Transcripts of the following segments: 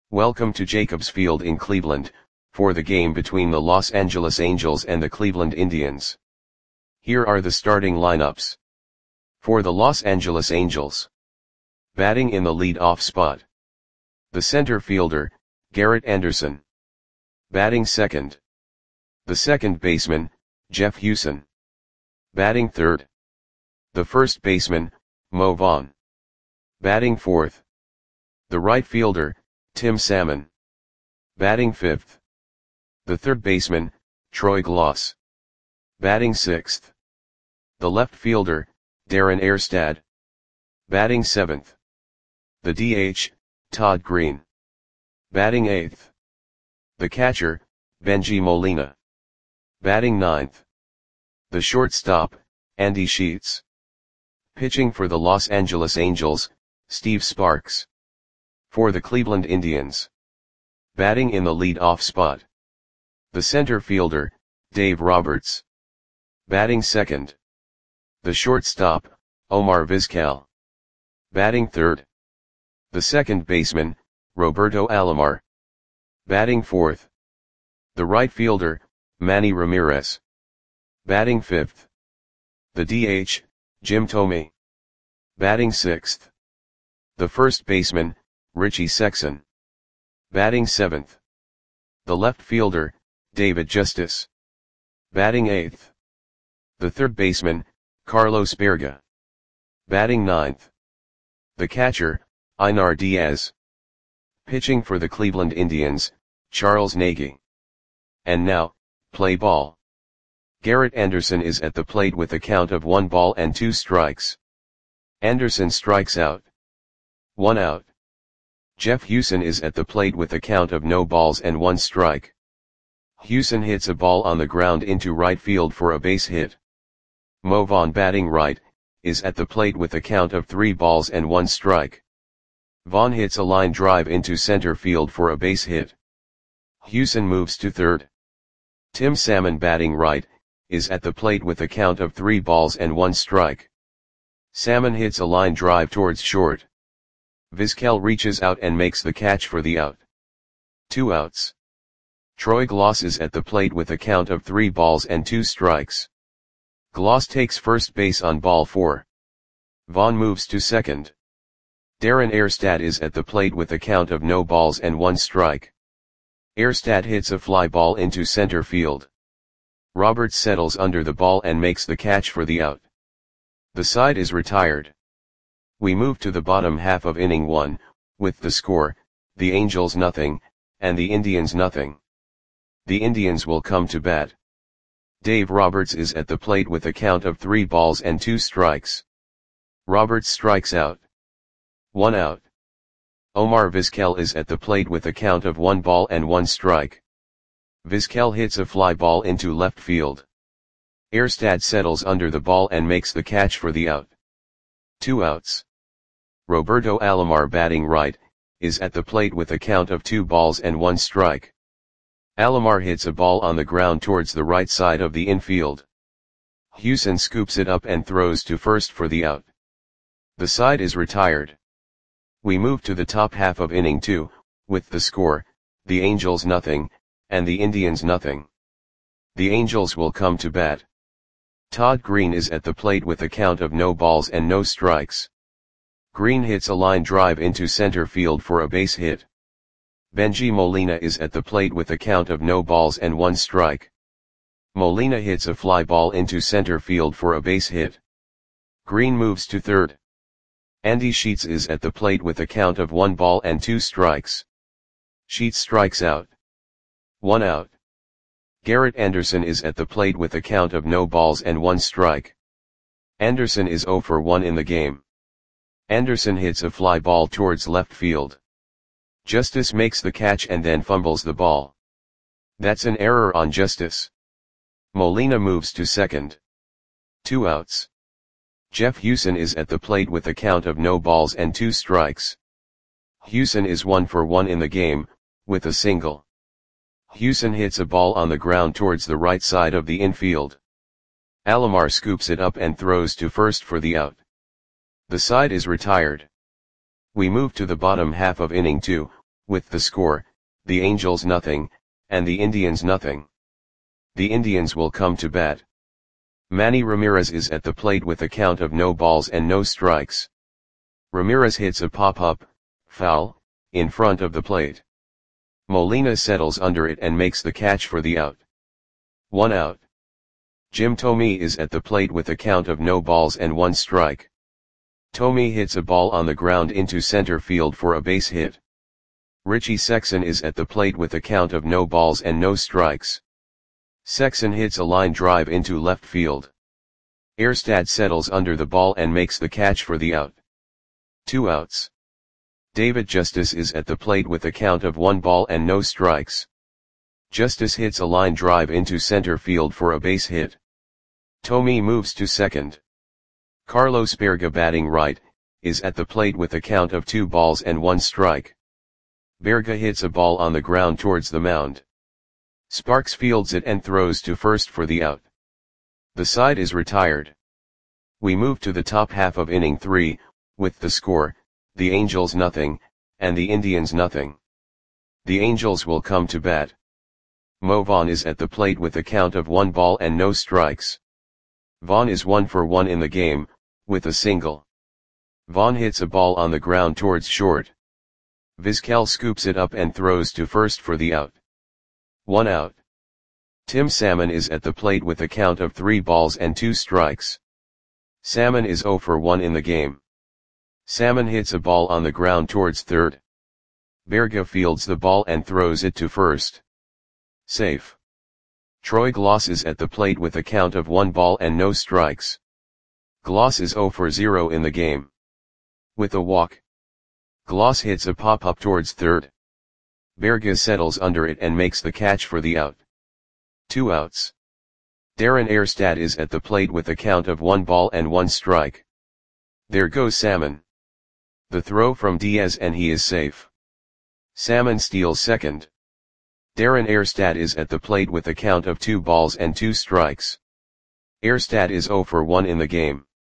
Welcome to Jacobs Field in Cleveland, for the game between the Los Angeles Angels and the Cleveland Indians. Here are the starting lineups. For the Los Angeles Angels. Batting in the lead-off spot. The center fielder, Garrett Anderson. Batting second. The second baseman, Jeff Huson. Batting third. The first baseman, Mo Vaughn. Batting fourth. The right fielder, Tim Salmon. Batting fifth. The third baseman, Troy Glaus. Batting sixth. The left fielder, Darren Erstad. Batting seventh. The DH, Todd Green. Batting eighth. The catcher, Bengie Molina. Batting ninth. The shortstop, Andy Sheets. Pitching for the Los Angeles Angels, Steve Sparks. For the Cleveland Indians. Batting in the lead-off spot. The center fielder, Dave Roberts. Batting second. The shortstop, Omar Vizquel. Batting third. The second baseman, Roberto Alomar. Batting fourth. The right fielder, Manny Ramirez. Batting fifth. The DH, Jim Thome. Batting sixth. The first baseman, Richie Sexson. Batting seventh. The left fielder, David Justice. Batting eighth. The third baseman, Carlos Berga. Batting ninth. The catcher, Einar Diaz. Pitching for the Cleveland Indians, Charles Nagy. And now, play ball. Garrett Anderson is at the plate with a count of 1 ball and 2 strikes. Anderson strikes out. 1 out. Jeff Huson is at the plate with a count of no balls and 1 strike. Huson hits a ball on the ground into right field for a base hit. Mo Vaughn, batting right, is at the plate with a count of 3 balls and 1 strike. Vaughn hits a line drive into center field for a base hit. Huson moves to third. Tim Salmon, batting right, is at the plate with a count of 3 balls and 1 strike. Salmon hits a line drive towards short. Vizquel reaches out and makes the catch for the out. 2 outs. Troy Glaus is at the plate with a count of 3 balls and 2 strikes. Glaus takes first base on ball 4. Vaughn moves to second. Darren Erstad is at the plate with a count of no balls and 1 strike. Erstad hits a fly ball into center field. Roberts settles under the ball and makes the catch for the out. The side is retired. We move to the bottom half of inning 1, with the score, the Angels nothing, and the Indians nothing. The Indians will come to bat. Dave Roberts is at the plate with a count of 3 balls and 2 strikes. Roberts strikes out. 1 out. Omar Vizquel is at the plate with a count of 1 ball and 1 strike. Vizquel hits a fly ball into left field. Erstad settles under the ball and makes the catch for the out. 2 outs. Roberto Alomar, batting right, is at the plate with a count of 2 balls and 1 strike. Alomar hits a ball on the ground towards the right side of the infield. Huson scoops it up and throws to first for the out. The side is retired. We move to the top half of inning 2, with the score, the Angels nothing, and the Indians nothing. The Angels will come to bat. Todd Green is at the plate with a count of no balls and no strikes. Green hits a line drive into center field for a base hit. Bengie Molina is at the plate with a count of no balls and 1 strike. Molina hits a fly ball into center field for a base hit. Green moves to third. Andy Sheets is at the plate with a count of 1 ball and 2 strikes. Sheets strikes out. 1 out. Garrett Anderson is at the plate with a count of no balls and 1 strike. Anderson is 0 for 1 in the game. Anderson hits a fly ball towards left field. Justice makes the catch and then fumbles the ball. That's an error on Justice. Molina moves to second. 2 outs. Jeff Huson is at the plate with a count of no balls and 2 strikes. Huson is 1 for 1 in the game, with a single. Huson hits a ball on the ground towards the right side of the infield. Alomar scoops it up and throws to first for the out. The side is retired. We move to the bottom half of inning 2, with the score, the Angels nothing, and the Indians nothing. The Indians will come to bat. Manny Ramirez is at the plate with a count of no balls and no strikes. Ramirez hits a pop-up, foul, in front of the plate. Molina settles under it and makes the catch for the out. 1 out. Jim Thome is at the plate with a count of no balls and 1 strike. Thome hits a ball on the ground into center field for a base hit. Richie Sexson is at the plate with a count of no balls and no strikes. Sexson hits a line drive into left field. Erstad settles under the ball and makes the catch for the out. 2 outs. David Justice is at the plate with a count of 1 ball and no strikes. Justice hits a line drive into center field for a base hit. Thome moves to second. Carlos Berga, batting right, is at the plate with a count of 2 balls and 1 strike. Berga hits a ball on the ground towards the mound. Sparks fields it and throws to first for the out. The side is retired. We move to the top half of inning 3, with the score, the Angels nothing, and the Indians nothing. The Angels will come to bat. Mo Vaughn is at the plate with a count of 1 ball and no strikes. Vaughn is 1 for 1 in the game, with a single. Vaughn hits a ball on the ground towards short. Vizquel scoops it up and throws to first for the out. 1 out. Tim Salmon is at the plate with a count of 3 balls and 2 strikes. Salmon is 0 for 1 in the game. Salmon hits a ball on the ground towards third. Berga fields the ball and throws it to first. Safe. Troy Gloss is at the plate with a count of 1 ball and no strikes. Gloss is 0 for 0 in the game. With a walk. Gloss hits a pop-up towards third. Berga settles under it and makes the catch for the out. 2 outs. Darren Erstad is at the plate with a count of 1 ball and 1 strike. There goes Salmon. The throw from Diaz and he is safe. Salmon steals second. Darren Erstad is at the plate with a count of 2 balls and 2 strikes. Erstad is 0 for 1 in the game.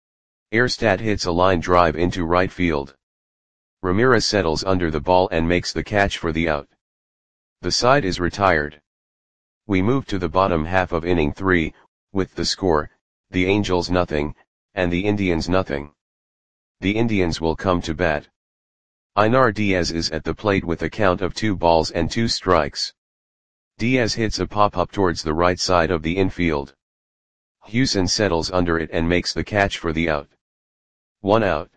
Erstad hits a line drive into right field. Ramirez settles under the ball and makes the catch for the out. The side is retired. We move to the bottom half of inning 3, with the score, the Angels nothing, and the Indians nothing. The Indians will come to bat. Einar Diaz is at the plate with a count of 2 balls and 2 strikes. Diaz hits a pop-up towards the right side of the infield. Hewson settles under it and makes the catch for the out. 1 out.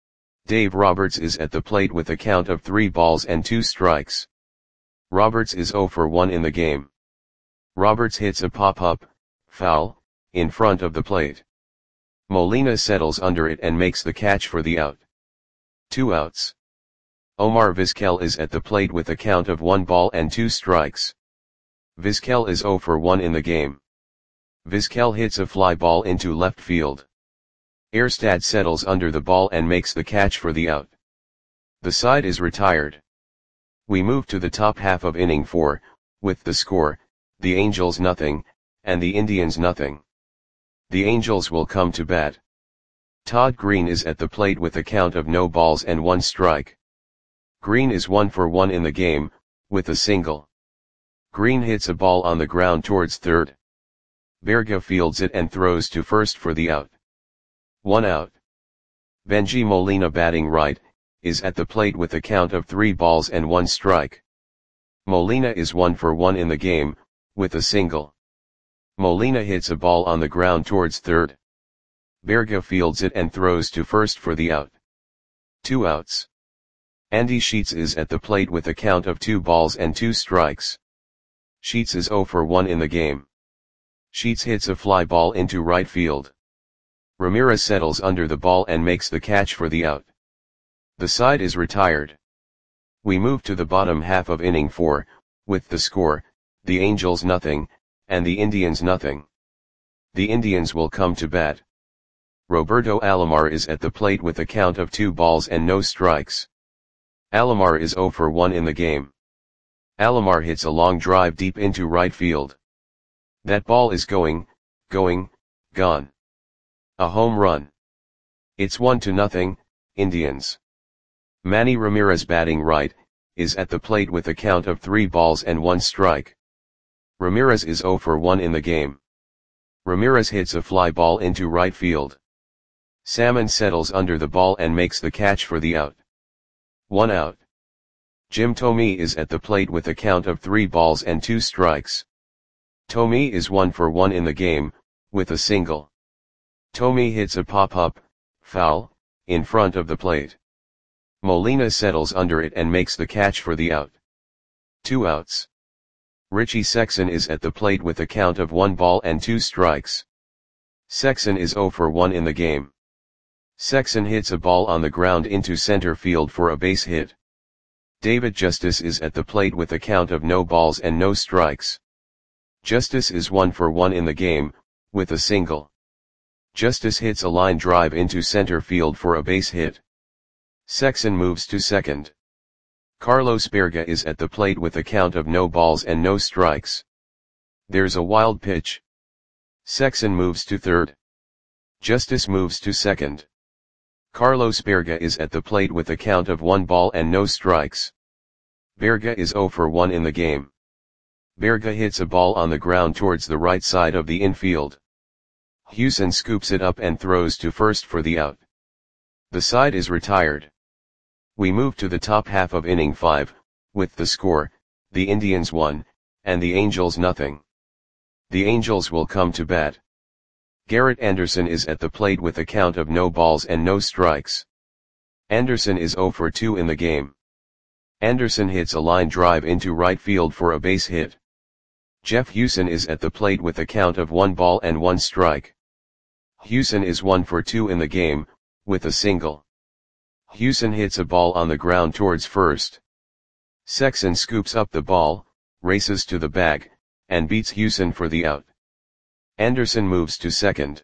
Dave Roberts is at the plate with a count of 3 balls and 2 strikes. Roberts is 0 for 1 in the game. Roberts hits a pop-up, foul, in front of the plate. Molina settles under it and makes the catch for the out. 2 outs. Omar Vizquel is at the plate with a count of 1 ball and 2 strikes. Vizquel is 0 for 1 in the game. Vizquel hits a fly ball into left field. Erstad settles under the ball and makes the catch for the out. The side is retired. We move to the top half of inning 4, with the score, the Angels nothing, and the Indians nothing. The Angels will come to bat. Todd Green is at the plate with a count of no balls and 1 strike. Green is 1 for 1 in the game, with a single. Green hits a ball on the ground towards third. Berga fields it and throws to first for the out. 1 out. Benji Molina, batting right, is at the plate with a count of 3 balls and 1 strike. Molina is 1 for 1 in the game, with a single. Molina hits a ball on the ground towards third. Berga fields it and throws to first for the out. 2 outs. Andy Sheets is at the plate with a count of 2 balls and 2 strikes. Sheets is 0 for 1 in the game. Sheets hits a fly ball into right field. Ramirez settles under the ball and makes the catch for the out. The side is retired. We move to the bottom half of inning 4, with the score, the Angels nothing, and the Indians nothing. The Indians will come to bat. Roberto Alomar is at the plate with a count of 2 balls and no strikes. Alomar is 0 for 1 in the game. Alomar hits a long drive deep into right field. That ball is going, gone. A home run. It's 1-0, Indians. Manny Ramirez, batting right, is at the plate with a count of 3 balls and 1 strike. Ramirez is 0 for 1 in the game. Ramirez hits a fly ball into right field. Salmon settles under the ball and makes the catch for the out. 1 out. Jim Thome is at the plate with a count of 3 balls and 2 strikes. Thome is 1 for 1 in the game, with a single. Thome hits a pop-up, foul, in front of the plate. Molina settles under it and makes the catch for the out. 2 outs. Richie Sexson is at the plate with a count of 1 ball and 2 strikes. Sexson is 0 for 1 in the game. Sexson hits a ball on the ground into center field for a base hit. David Justice is at the plate with a count of no balls and no strikes. Justice is 1 for 1 in the game, with a single. Justice hits a line drive into center field for a base hit. Sexson moves to second. Carlos Berga is at the plate with a count of no balls and no strikes. There's a wild pitch. Sexson moves to third. Justice moves to second. Carlos Berga is at the plate with a count of 1 ball and no strikes. Berga is 0 for 1 in the game. Berga hits a ball on the ground towards the right side of the infield. Hewson scoops it up and throws to first for the out. The side is retired. We move to the top half of inning 5, with the score, the Indians 1, and the Angels nothing. The Angels will come to bat. Garrett Anderson is at the plate with a count of no balls and no strikes. Anderson is 0 for 2 in the game. Anderson hits a line drive into right field for a base hit. Jeff Hewson is at the plate with a count of 1 ball and 1 strike. Hewson is 1 for 2 in the game, with a single. Hewson hits a ball on the ground towards first. Sexson scoops up the ball, races to the bag, and beats Hewson for the out. Anderson moves to second.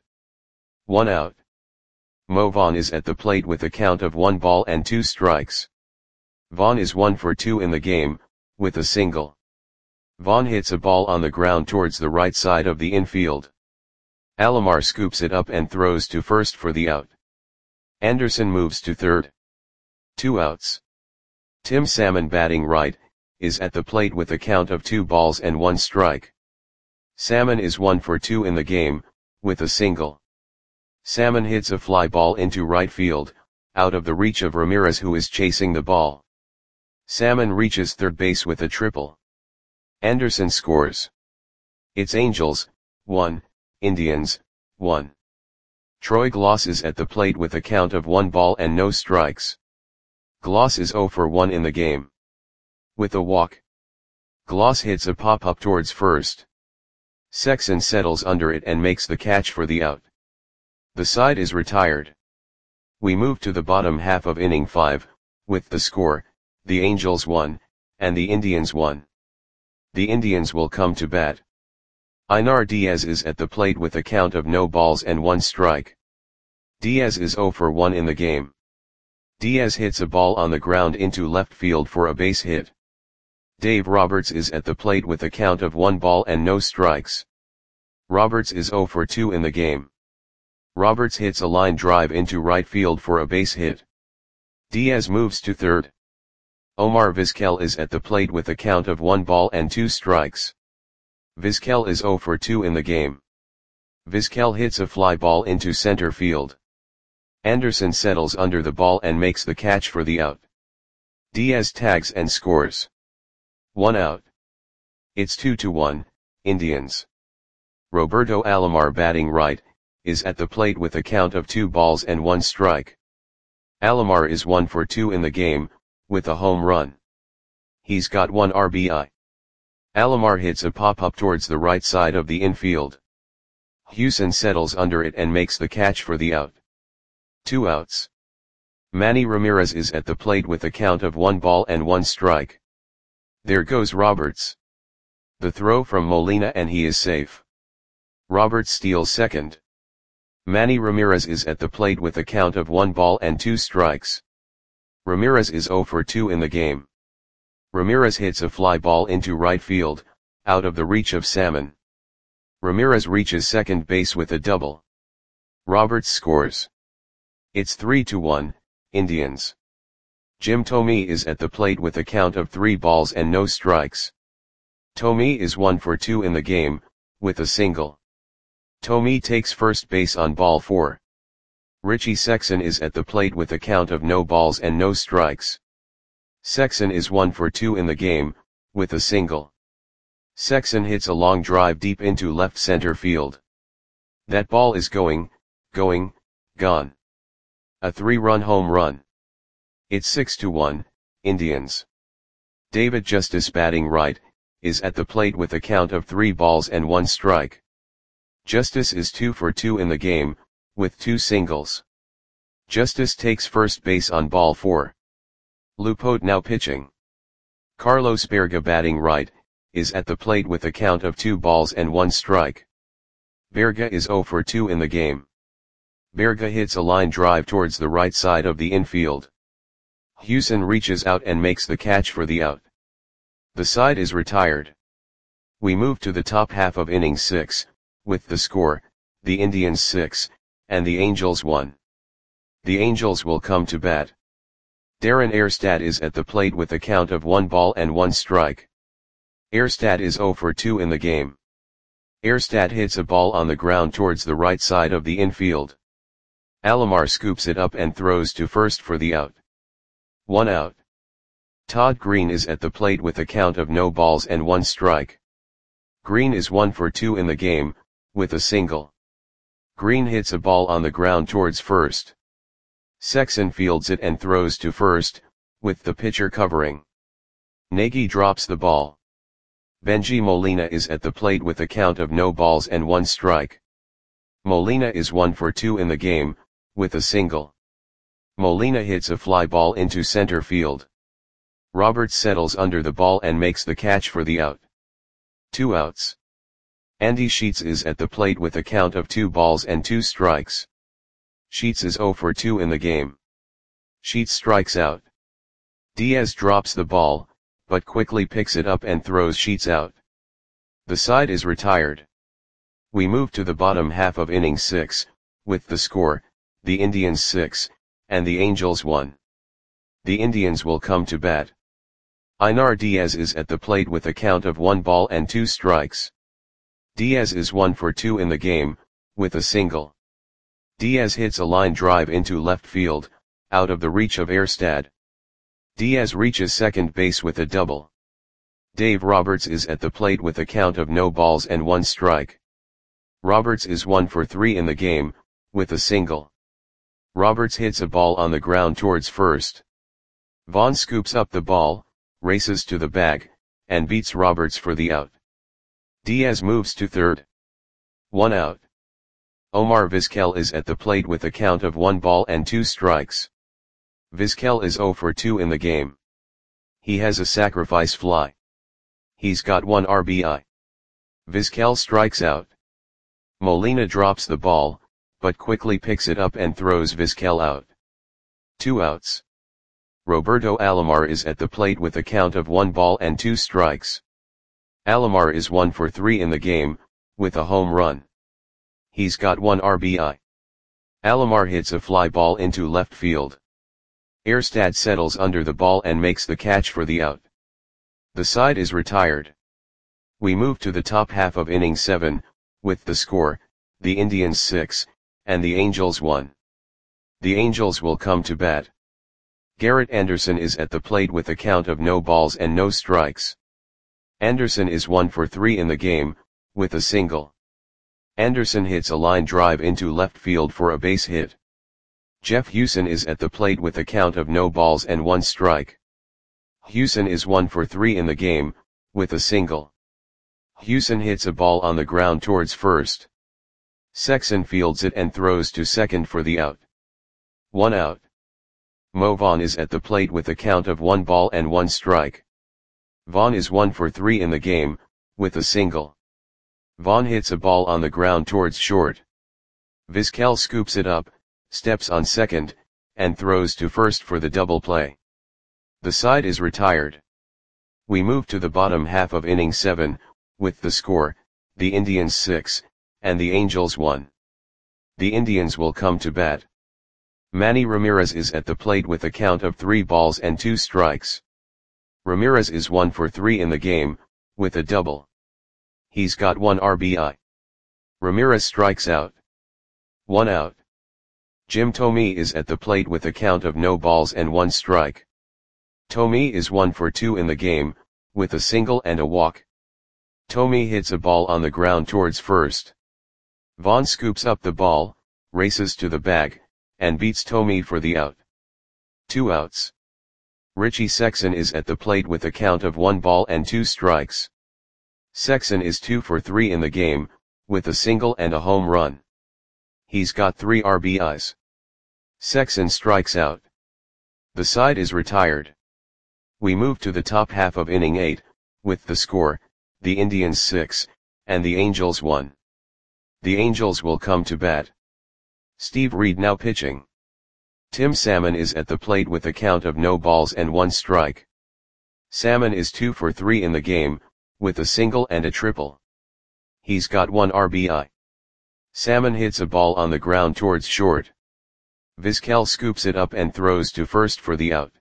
1 out. Mo Vaughn is at the plate with a count of 1 ball and 2 strikes. Vaughn is 1 for 2 in the game, with a single. Vaughn hits a ball on the ground towards the right side of the infield. Alomar scoops it up and throws to first for the out. Anderson moves to third. 2 outs. Tim Salmon, batting right, is at the plate with a count of 2 balls and 1 strike. Salmon is 1 for 2 in the game, with a single. Salmon hits a fly ball into right field, out of the reach of Ramirez, who is chasing the ball. Salmon reaches third base with a triple. Anderson scores. It's Angels, 1, Indians, 1. Troy Gloss is at the plate with a count of 1 ball and no strikes. Gloss is 0 for 1 in the game. With a walk. Gloss hits a pop-up towards first. Sexson settles under it and makes the catch for the out. The side is retired. We move to the bottom half of inning 5, with the score, the Angels 1, and the Indians 1. The Indians will come to bat. Einar Diaz is at the plate with a count of no balls and 1 strike. Diaz is 0 for 1 in the game. Diaz hits a ball on the ground into left field for a base hit. Dave Roberts is at the plate with a count of 1 ball and no strikes. Roberts is 0 for 2 in the game. Roberts hits a line drive into right field for a base hit. Diaz moves to third. Omar Vizquel is at the plate with a count of 1 ball and 2 strikes. Vizquel is 0 for 2 in the game. Vizquel hits a fly ball into center field. Anderson settles under the ball and makes the catch for the out. Diaz tags and scores. 1 out. It's 2-1, Indians. Roberto Alomar, batting right, is at the plate with a count of 2 balls and 1 strike. Alomar is 1 for 2 in the game, with a home run. He's got 1 RBI. Alomar hits a pop-up towards the right side of the infield. Hewson settles under it and makes the catch for the out. 2 outs. Manny Ramirez is at the plate with a count of 1 ball and 1 strike. There goes Roberts. The throw from Molina and he is safe. Roberts steals second. Manny Ramirez is at the plate with a count of 1 ball and 2 strikes. Ramirez is 0 for 2 in the game. Ramirez hits a fly ball into right field, out of the reach of Salmon. Ramirez reaches second base with a double. Roberts scores. It's 3-1, Indians. Jim Thome is at the plate with a count of 3 balls and no strikes. Thome is 1 for 2 in the game, with a single. Thome takes first base on ball 4. Richie Sexson is at the plate with a count of no balls and no strikes. Sexson is 1 for 2 in the game, with a single. Sexson hits a long drive deep into left center field. That ball is gone. A 3-run home run. It's 6-1, Indians. David Justice, batting right, is at the plate with a count of 3 balls and 1 strike. Justice is 2 for 2 in the game, with 2 singles. Justice takes first base on ball 4. Lupote now pitching. Carlos Berga, batting right, is at the plate with a count of 2 balls and 1 strike. Berga is 0 for 2 in the game. Berga hits a line drive towards the right side of the infield. Hewson reaches out and makes the catch for the out. The side is retired. We move to the top half of inning 6, with the score, the Indians 6, and the Angels 1. The Angels will come to bat. Darren Erstad is at the plate with a count of 1 ball and 1 strike. Erstad is 0 for 2 in the game. Erstad hits a ball on the ground towards the right side of the infield. Alomar scoops it up and throws to first for the out. 1 out. Todd Green is at the plate with a count of no balls and 1 strike. Green is 1 for 2 in the game, with a single. Green hits a ball on the ground towards first. Sexson fields it and throws to first, with the pitcher covering. Nagy drops the ball. Benji Molina is at the plate with a count of no balls and 1 strike. Molina is 1 for 2 in the game, with a single. Molina hits a fly ball into center field. Roberts settles under the ball and makes the catch for the out. 2 outs. Andy Sheets is at the plate with a count of 2 balls and 2 strikes. Sheets is 0 for 2 in the game. Sheets strikes out. Diaz drops the ball, but quickly picks it up and throws Sheets out. The side is retired. We move to the bottom half of inning 6, with the score, the Indians 6, and the Angels 1. The Indians will come to bat. Einar Diaz is at the plate with a count of 1 ball and 2 strikes. Diaz is 1 for 2 in the game, with a single. Diaz hits a line drive into left field, out of the reach of Erstad. Diaz reaches second base with a double. Dave Roberts is at the plate with a count of no balls and 1 strike. Roberts is 1 for 3 in the game, with a single. Roberts hits a ball on the ground towards first. Vaughn scoops up the ball, races to the bag, and beats Roberts for the out. Diaz moves to third. 1 out. Omar Vizquel is at the plate with a count of 1 ball and 2 strikes. Vizquel is 0 for 2 in the game. He has a sacrifice fly. He's got 1 RBI. Vizquel strikes out. Molina drops the ball, but quickly picks it up and throws Vizquel out. 2 outs. Roberto Alomar is at the plate with a count of 1 ball and 2 strikes. Alomar is 1 for 3 in the game, with a home run. He's got 1 RBI. Alomar hits a fly ball into left field. Erstad settles under the ball and makes the catch for the out. The side is retired. We move to the top half of inning 7, with the score, the Indians 6, and the Angels 1. The Angels will come to bat. Garrett Anderson is at the plate with a count of no balls and no strikes. Anderson is 1 for 3 in the game, with a single. Anderson hits a line drive into left field for a base hit. Jeff Hewson is at the plate with a count of no balls and 1 strike. Hewson is 1 for 3 in the game, with a single. Hewson hits a ball on the ground towards first. Sexson fields it and throws to second for the out. 1 out. Mo Vaughn is at the plate with a count of 1 ball and 1 strike. Vaughn is 1 for 3 in the game, with a single. Vaughn hits a ball on the ground towards short. Vizquel scoops it up, steps on second, and throws to first for the double play. The side is retired. We move to the bottom half of inning 7, with the score, the Indians 6, and the Angels 1. The Indians will come to bat. Manny Ramirez is at the plate with a count of 3 balls and 2 strikes. Ramirez is 1 for 3 in the game, with a double. He's got 1 RBI. Ramirez strikes out. 1 out. Jim Thome is at the plate with a count of no balls and 1 strike. Thome is 1 for 2 in the game, with a single and a walk. Thome hits a ball on the ground towards first. Vaughn scoops up the ball, races to the bag, and beats Thome for the out. 2 outs. Richie Sexson is at the plate with a count of 1 ball and 2 strikes. Sexson is 2 for 3 in the game, with a single and a home run. He's got 3 RBIs. Sexson strikes out. The side is retired. We move to the top half of inning 8, with the score, the Indians 6, and the Angels 1. The Angels will come to bat. Steve Reed now pitching. Tim Salmon is at the plate with a count of no balls and 1 strike. Salmon is 2 for 3 in the game, with a single and a triple. He's got 1 RBI. Salmon hits a ball on the ground towards short. Vizquel scoops it up and throws to first for the out.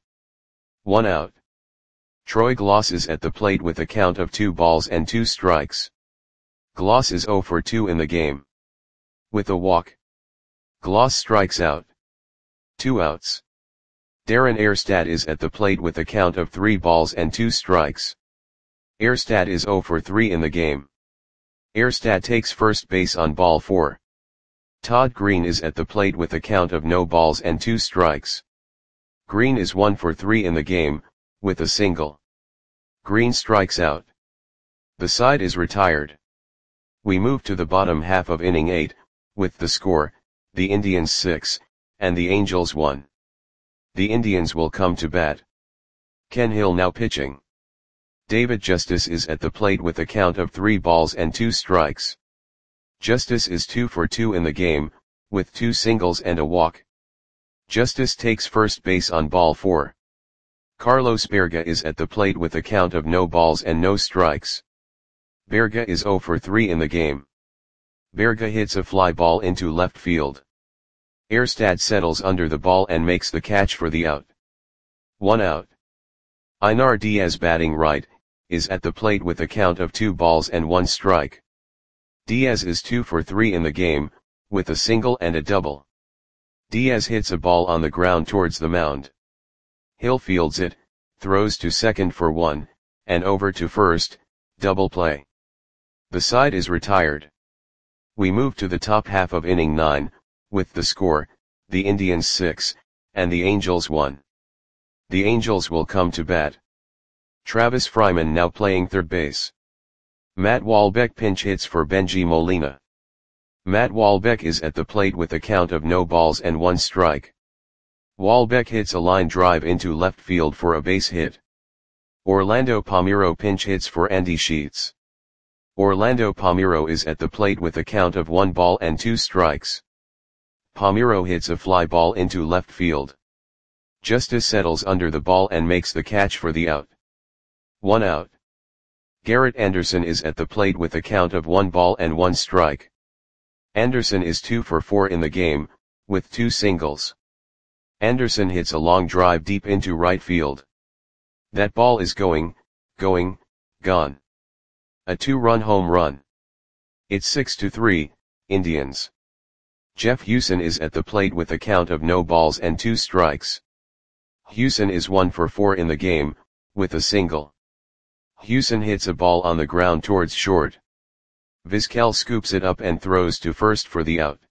1 out. Troy Glaus is at the plate with a count of 2 balls and 2 strikes. Glaus is 0 for 2 in the game. With a walk. Glaus strikes out. 2 outs. Darren Erstad is at the plate with a count of 3 balls and 2 strikes. Erstad is 0 for 3 in the game. Erstad takes first base on ball 4. Todd Green is at the plate with a count of no balls and 2 strikes. Green is 1 for 3 in the game, with a single. Green strikes out. The side is retired. We move to the bottom half of inning 8, with the score, the Indians 6, and the Angels 1. The Indians will come to bat. Ken Hill now pitching. David Justice is at the plate with a count of 3 balls and 2 strikes. Justice is 2 for 2 in the game, with 2 singles and a walk. Justice takes first base on ball 4. Carlos Berga is at the plate with a count of no balls and no strikes. Berga is 0 for 3 in the game. Berga hits a fly ball into left field. Erstad settles under the ball and makes the catch for the out. 1 out. Einar Diaz batting right, is at the plate with a count of 2 balls and 1 strike. Diaz is 2 for 3 in the game, with a single and a double. Diaz hits a ball on the ground towards the mound. Hill fields it, throws to second for 1, and over to first, double play. The side is retired. We move to the top half of inning 9, with the score, the Indians 6, and the Angels 1. The Angels will come to bat. Travis Fryman now playing third base. Matt Wahlbeck pinch hits for Benji Molina. Matt Wahlbeck is at the plate with a count of no balls and 1 strike. Wahlbeck hits a line drive into left field for a base hit. Orlando Palmeiro pinch hits for Andy Sheets. Orlando Palmeiro is at the plate with a count of 1 ball and 2 strikes. Palmeiro hits a fly ball into left field. Justice settles under the ball and makes the catch for the out. 1 out. Garrett Anderson is at the plate with a count of 1 ball and 1 strike. Anderson is 2 for 4 in the game, with 2 singles. Anderson hits a long drive deep into right field. That ball is going, gone. A 2-run home run. It's 6-3, Indians. Jeff Hewson is at the plate with a count of no balls and 2 strikes. Hewson is 1 for 4 in the game, with a single. Hewson hits a ball on the ground towards short. Vizquel scoops it up and throws to first for the out.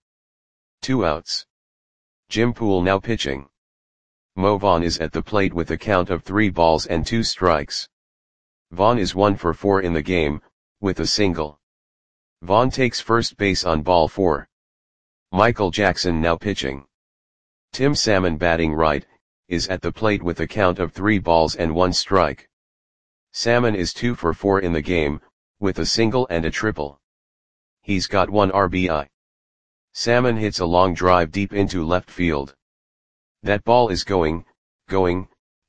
2 outs. Jim Poole now pitching. Mo Vaughn is at the plate with a count of 3 balls and 2 strikes. Vaughn is 1 for 4 in the game, with a single. Vaughn takes first base on ball 4. Michael Jackson now pitching. Tim Salmon batting right, is at the plate with a count of 3 balls and 1 strike. Salmon is 2 for 4 in the game, with a single and a triple. He's got 1 RBI. Salmon hits a long drive deep into left field. That ball is going, gone.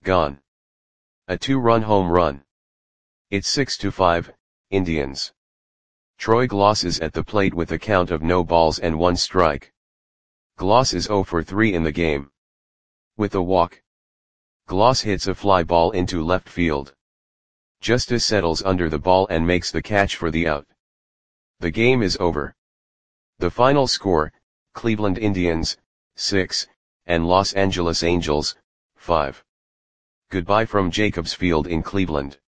A 2-run home run. It's 6-5, Indians. Troy Glaus is at the plate with a count of no balls and 1 strike. Gloss is 0 for 3 in the game. With a walk, Gloss hits a fly ball into left field. Justice settles under the ball and makes the catch for the out. The game is over. The final score, Cleveland Indians, 6, and Los Angeles Angels, 5. Goodbye from Jacobs Field in Cleveland.